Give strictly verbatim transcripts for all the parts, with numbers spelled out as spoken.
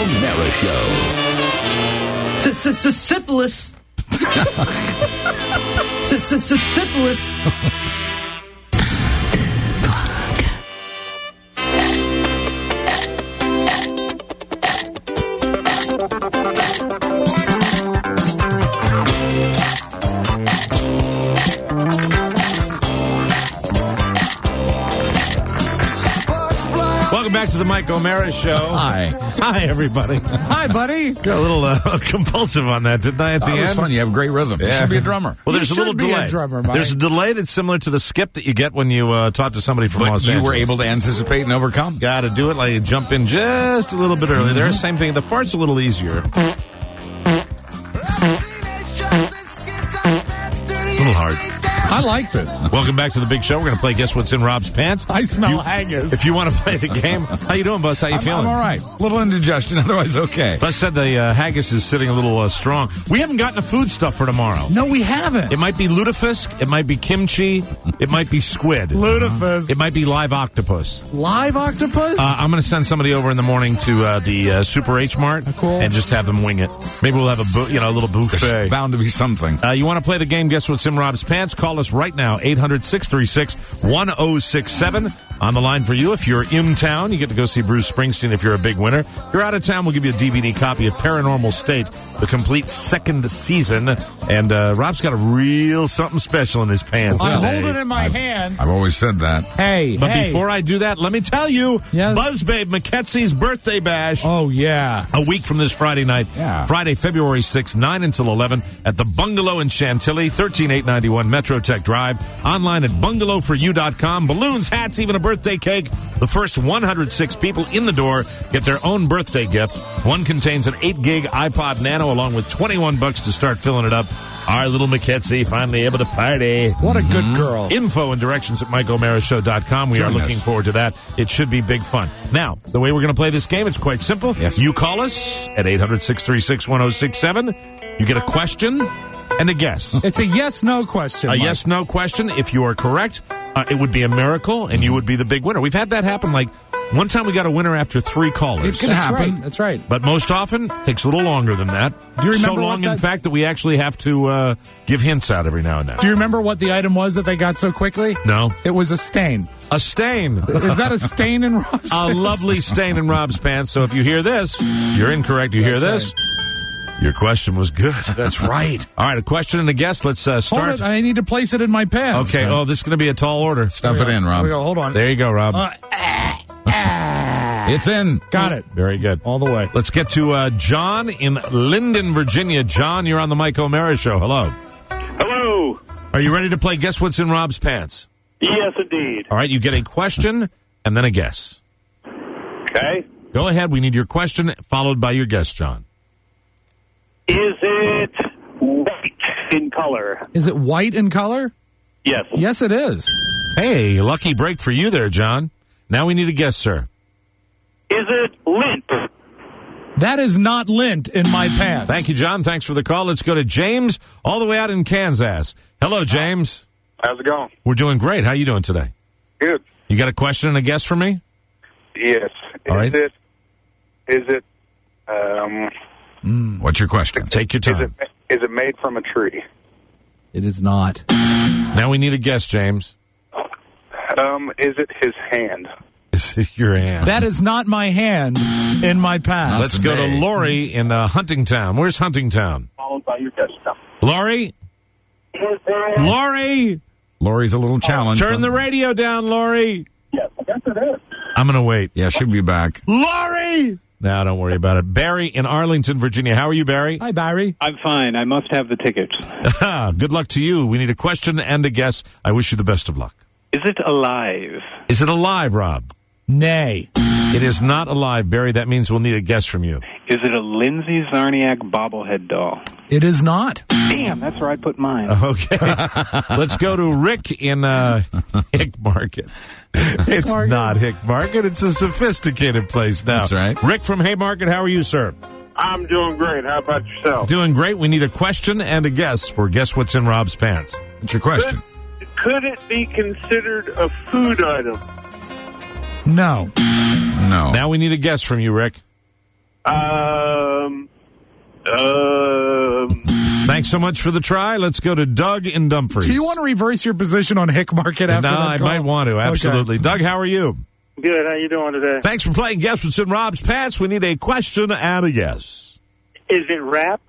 O'Mara Show. Syphilis. Syphilis. Welcome back to the Mike O'Mara Show. Hi. Hi, everybody. Hi, buddy. Got a little uh, compulsive on that, didn't I, at the Oh, it end? was fun. You have great rhythm. You Yeah. should be a drummer. Well, there's You a little should be a delay. drummer, Mike. There's a delay that's similar to the skip that you get when you uh, talk to somebody from But Los you Angeles. were able to anticipate and overcome. Got to do it like you jump in just a little bit early. There, same thing. The fart's a little easier. A little hard. I like this. Welcome back to the big show. We're going to play Guess What's in Rob's Pants. I smell You- haggis. If you want to play the game, how you doing, Buzz? How you I'm, feeling? I'm all right. A little indigestion, otherwise okay. Buzz said the uh, haggis is sitting a little uh, strong. We haven't gotten the food stuff for tomorrow. No, we haven't. It might be lutefisk. It might be kimchi. It might be squid. Lutefisk. It might be live octopus. Live octopus? Uh, I'm going to send somebody over in the morning to uh, the uh, Super H Mart Cool. and just have them wing it. Maybe we'll have a bu- you know a little buffet. There's bound to be something. Uh, you want to play the game, Guess What's in Rob's Pants? Call us right now, eight hundred, six three six, one oh six seven. On the line for you. If you're in town, you get to go see Bruce Springsteen if you're a big winner. If you're out of town, we'll give you a D V D copy of Paranormal State, the complete second season. And uh, Rob's got a real something special in his pants I today. hold it in my hand. I've always said that. Hey, But hey. before I do that, let me tell you, Yes? Buzzbabe McKenzie's birthday bash. Oh, yeah. A week from this Friday night. Yeah. Friday, February sixth, nine until eleven at the Bungalow in Chantilly, thirteen eight ninety-one Metro Tech Drive. Online at bungalow for you dot com. Balloons, hats, even a birthday cake. The first one hundred six people in the door get their own birthday gift. One contains an eight gig iPod Nano along with twenty-one bucks to start filling it up. Our little McKenzie finally able to party. What a good girl. Info and directions at mike o'mara show dot com. We Join are looking us. forward to that. It should be big fun. Now, the way we're going to play this game, it's quite simple. Yes. You call us at eight hundred, six three six, one oh six seven. You get a question and a guess. It's a yes-no question. A Mike. yes-no question. If you are correct, uh, it would be a miracle, and you would be the big winner. We've had that happen. Like, one time we got a winner after three callers. It can That's happen. right. That's right. But most often, takes a little longer than that. Do you remember so what long, in that- fact, that we actually have to uh, give hints out every now and then. Do you remember what the item was that they got so quickly? No. It was a stain. A stain. Is that a stain in Rob's A pants? lovely stain in Rob's pants. So if you hear this, you're incorrect. You hear That's this? Your question was good. That's right. All right, a question and a guess. Let's uh, Hold start. it. I need to place it in my pants. Okay. Oh, this is going to be a tall order. Stuff it in, Here Rob. we go. Hold on. There you go, Rob. Uh, It's in. Got it. Very good. All the way. Let's get to uh, John in Linden, Virginia. John, you're on the Mike O'Mara Show. Hello. Hello. Are you ready to play Guess What's in Rob's Pants? Yes, indeed. All right, you get a question and then a guess. Okay. Go ahead. We need your question followed by your guess, John. Is it white in color? Is it white in color? Yes. Yes, it is. Hey, lucky break for you there, John. Now we need a guess, sir. Is it lint? That is not lint in my pants. Thank you, John. Thanks for the call. Let's go to James, all the way out in Kansas. Hello, James. How's it going? We're doing great. How you doing today? Good. You got a question and a guess for me? Yes. All is right. it? Is it? Um. What's your question? Take your Is time. it? Is it made from a tree? It is not. Now we need a guess, James. Um. Is it his hand? Is it your hand? That is not my hand in my pants. Let's go to today. Lori in uh, Huntingtown. Where's Huntingtown? Followed by your guess. Lori? Is it? Lori? Lori's a little challenged. Turn the radio down, Lori. Yes. I guess it is. I'm going to wait. Yeah, she'll be back. Lori! No, don't worry about it. Barry in Arlington, Virginia. How are you, Barry? Hi, Barry. I'm fine. I must have the tickets. Good luck to you. We need a question and a guess. I wish you the best of luck. Is it alive? Is it alive, Rob? Nay. It is not alive, Barry. That means we'll need a guess from you. Is it a Lindsay Zarniak bobblehead doll? It is not. Damn, that's where I put mine. Okay. Let's go to Rick in uh, Hick Market. It's Market? not Hick Market. It's a sophisticated place now. That's right. Rick from Haymarket, how are you, sir? I'm doing great. How about yourself? Doing great. We need a question and a guess for Guess What's in Rob's Pants. What's your question? Could it be considered a food item? No. No. Now we need a guess from you, Rick. Um, um, Thanks so much for the try. Let's go to Doug in Dumfries. Do you want to reverse your position on Hick Market after No, that I call? might want to. Absolutely. Okay. Doug, how are you? good. How you doing today? Thanks for playing Guess What's in Rob's Pants. We need a question and a guess. Is it wrapped?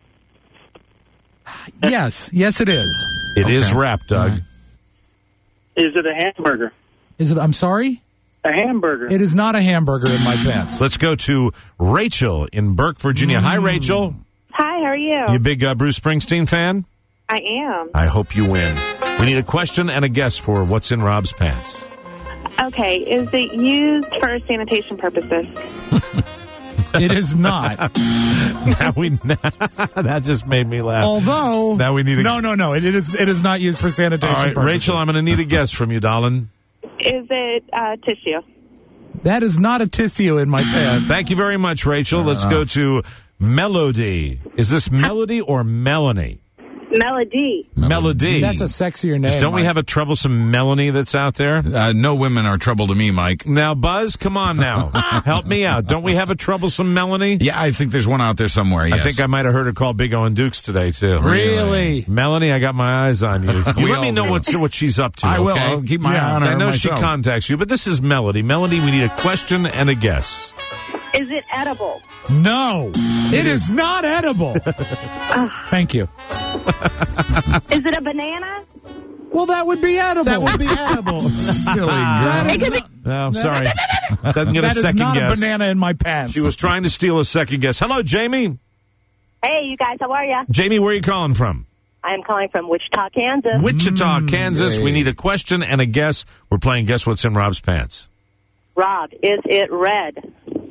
Yes. Yes, it is. It is Okay. wrapped, Doug. All right. Is it a hamburger? Is it? I'm sorry? A hamburger. It is not a hamburger in my pants. Let's go to Rachel in Burke, Virginia. Hi, Rachel. Hi, how are you? You a big uh, Bruce Springsteen fan? I am. I hope you win. We need a question and a guess for What's in Rob's Pants. Okay, is it used for sanitation purposes? It is not. Now we that just made me laugh. Although Now we need a- no, no, no. It, it is. It is not used for sanitation All right, purposes. Rachel, I'm going to need a guess from you, darling. Is it uh, tissue? That is not a tissue in my pants. Thank you very much, Rachel. Let's go to Melody. Is this Melody or Melanie? Melody. Melody. That's a sexier name. Don't we Mike. have a troublesome Melanie that's out there? Uh, no women are trouble to me, Mike. Now, Buzz, come on now. Help me out. Don't we have a troublesome Melanie? Yeah, I think there's one out there somewhere. Yes. I think I might have heard her call Big O and Dukes today, too. Really? Melanie, I got my eyes on you. You We let me all know do. what's, what she's up to, I will. okay? I'll keep my Yeah, eye on her I know she myself. contacts you, but this is Melody. Melody, we need a question and a guess. Is it edible? No, it is not edible. Thank you. Is it a banana? Well, that would be edible. That would be edible. Silly girl. That is It could not, No, sorry. Doesn't get a that is second not guess. a banana in my pants. She was trying to steal a second guess. Hello, Jamie. Hey, you guys, how are you? Jamie, where are you calling from? I'm calling from Wichita, Kansas. Wichita, Kansas. great. We need a question and a guess. We're playing Guess What's in Rob's Pants. Rob, is it red?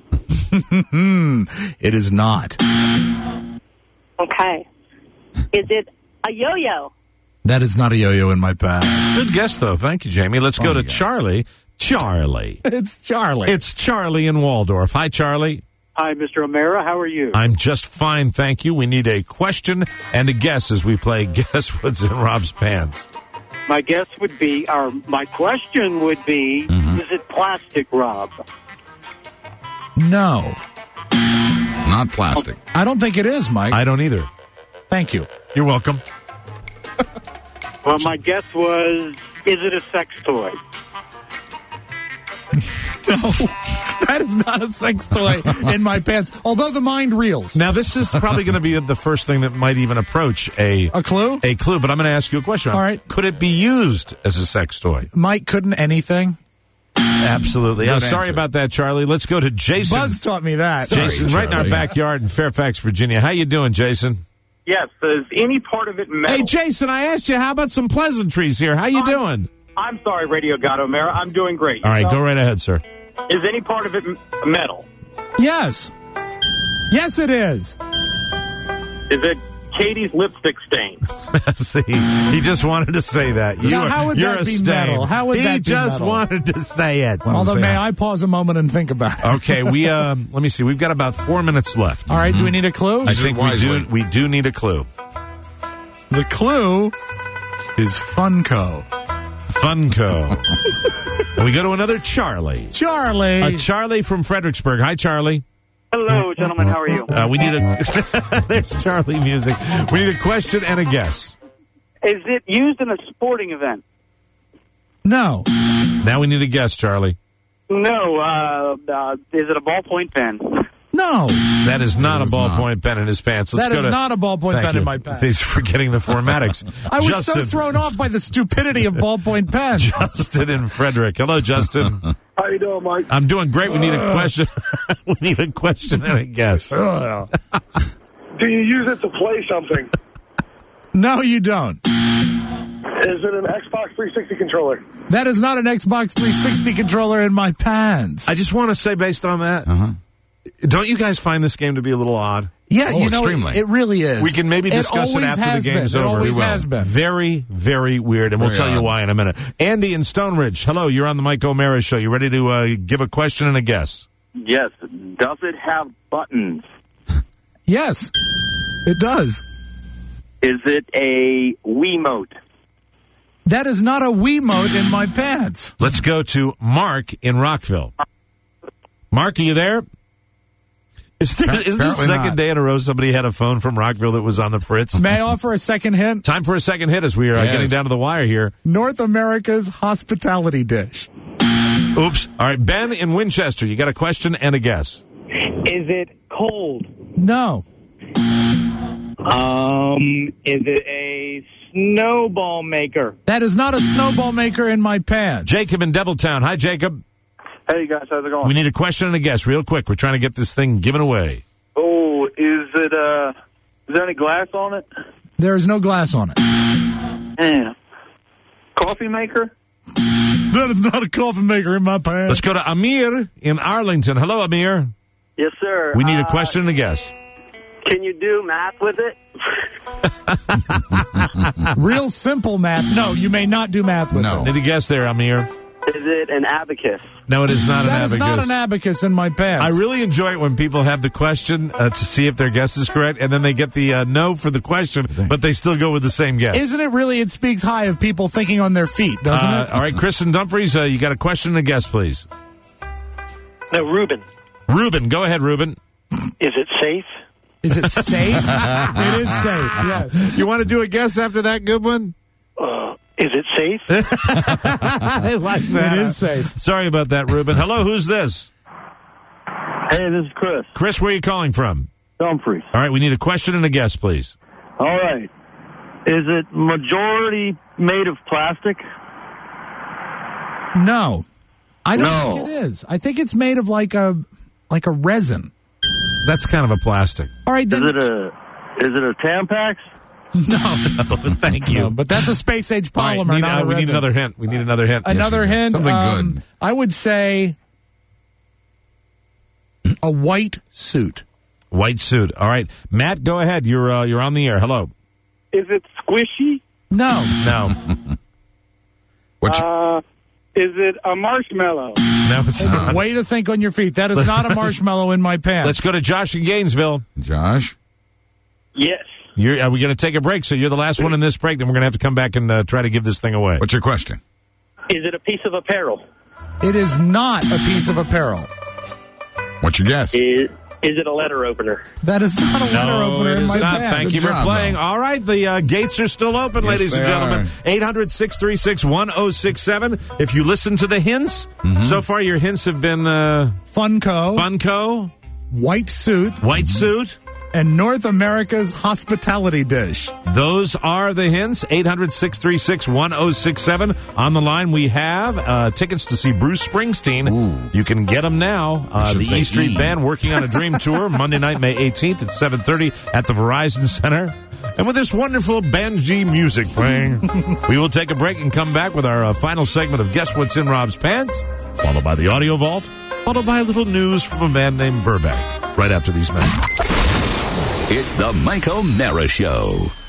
It is not. Okay. Is it a yo-yo? That is not a yo-yo in my pants. Good guess, though. Thank you, Jamie. Let's go Oh, to yeah. Charlie. Charlie. It's Charlie. It's Charlie in Waldorf. Hi, Charlie. Hi, Mister O'Mara. How are you? I'm just fine, thank you. We need a question and a guess as we play Guess What's in Rob's Pants. My guess would be, or my question would be, is it plastic, Rob? no, Not plastic. I don't think it is, Mike. I don't either. Thank you. You're welcome. Well, my guess was, is it a sex toy? No, that is not a sex toy in my pants. Although the mind reels. Now, this is probably going to be the first thing that might even approach a A clue? a clue, but I'm going to ask you a question. All right. Could it be used as a sex toy? Mike, couldn't anything? Absolutely. Good I'm sorry answer. about that, Charlie. Let's go to Jason. Buzz taught me that. Jason, Sorry, right in our Charlie. backyard in Fairfax, Virginia. How you doing, Jason? Yes. Is any part of it metal? Hey, Jason, I asked you, how about some pleasantries here? How you doing? I'm sorry, Radio God O'Mara. I'm doing great. All right, Yourself? go right ahead, sir. Is any part of it m- metal? Yes. Yes, it is. Is it Katie's lipstick stain? See, he just wanted to say that. You Now, are- how would you're that a be stain. metal? How would he that be just metal? wanted to say it. Although, may I pause a moment and think about it? Okay, we uh, let me see. We've got about four minutes left. All right, do we need a clue? I think we do. wisely. We do need a clue. The clue is Funko. Funko. And we go to another Charlie. Charlie. A Charlie from Fredericksburg. Hi, Charlie. Hello, gentlemen. How are you? Uh, we need a. There's Charlie music. We need a question and a guess. Is it used in a sporting event? no. Now we need a guess, Charlie. No. Uh, uh, is it a ballpoint pen? No. That is not It a is ballpoint pen in his pants. Let's That go is to, not a ballpoint Thank pen you. in my pants. He's forgetting the formatics. I was Justin, so thrown off by the stupidity of ballpoint pens. Justin in Frederick. Hello, Justin. How you doing, Mike? I'm doing great. We need a question. We need a question and a guess. Do you use it to play something? No, you don't. Is it an Xbox three sixty controller? That is not an Xbox three sixty controller in my pants. I just want to say, based on that, Uh-huh. don't you guys find this game to be a little odd? yeah, Oh, you know, extremely. it, it really is. We can maybe discuss it, always after has the game's been. over. It always We will. has been. Very, very weird, and we'll Very tell you odd. why in a minute. Andy in Stone Ridge. Hello, you're on the Mike O'Mara Show. You ready to uh, give a question and a guess? Yes. Does it have buttons? Yes, it does. Is it a Wiimote? That is not a Wiimote in my pants. Let's go to Mark in Rockville. Mark, are you there? Is there, isn't this the Apparently second not. day in a row somebody had a phone from Rockville that was on the fritz? May I offer a second hint? Time for a second hit as we are uh, Yes. getting down to the wire here. North America's hospitality dish. Oops. All right, Ben in Winchester, you got a question and a guess. Is it cold? No. Um, is it a snowball maker? That is not a snowball maker in my pants. Jacob in Deviltown. Hi, Jacob. Hey, guys, how's it going? We need a question and a guess real quick. We're trying to get this thing given away. Oh, is it, uh, is there any glass on it? There is no glass on it. Yeah. Coffee maker? That is not a coffee maker in my pants. Let's go to Amir in Arlington. Hello, Amir. Yes, sir. We need a Uh, question and a guess. Can you do math with it? Real simple math. No, you may not do math with No. it. Need a guess there, Amir. Is it an abacus? No, it is not an That is abacus. not an abacus in my pants. I really enjoy it when people have the question uh, to see if their guess is correct, and then they get the uh, no for the question, but they still go with the same guess. Isn't it really? It speaks high of people thinking on their feet, doesn't Uh, it? all right, Kristen Dumfries, uh, you got a question and a guess, please. No, Reuben. Ruben, go ahead, Ruben. Is it safe? Is it safe? It is safe. Yes. You want to do a guess after that good one? Uh, is it safe? I like It is safe. Sorry about that, Ruben. Hello, who's this? Hey, this is Chris. Chris, where are you calling from? Dumfries. All right, we need a question and a guess, please. All right. Is it majority made of plastic? No, I don't No. think it is. I think it's made of like a like a resin. That's kind of a plastic. All right, then. Is it a, is it a Tampax? no, Thank you. no, but that's a space age All right, polymer. need- not uh, a we need resin. another hint. We need another hint. Another Yes, we do. hint. Something um, good. I would say a white suit. White suit. All right, Matt, go ahead. You're uh, you're on the air. Hello. Is it squishy? No, No, What you, Uh, is it a marshmallow? no, it's not. way to think on your feet. That is not a marshmallow in my pants. Let's go to Josh in Gainesville. Josh? Yes. You're, are we going to take a break? So you're the last one in this break. Then we're going to have to come back and uh, try to give this thing away. What's your question? Is it a piece of apparel? It is not a piece of apparel. What's your guess? Is, is it a letter opener? That is not a letter No, opener it in is my not. pants. Thank you Good for job, playing. though. All right, the uh, gates are still open, Yes, ladies and they gentlemen. are. eight hundred, six three six, one oh six seven. If you listen to the hints, so far your hints have been uh, Funko, Funko, white suit, White Suit. and North America's hospitality dish. Those are the hints. eight hundred, six three six, one oh six seven. On the line, we have uh, tickets to see Bruce Springsteen. Ooh. You can get them now. Uh, should the say E Street E. Band working on a dream tour Monday night, May eighteenth at seven thirty at the Verizon Center. And with this wonderful Banji music playing, we will take a break and come back with our uh, final segment of Guess What's in Rob's Pants, followed by the Audio Vault, followed by a little news from a man named Burbank, right after these messages. It's the Mike O'Mara Show.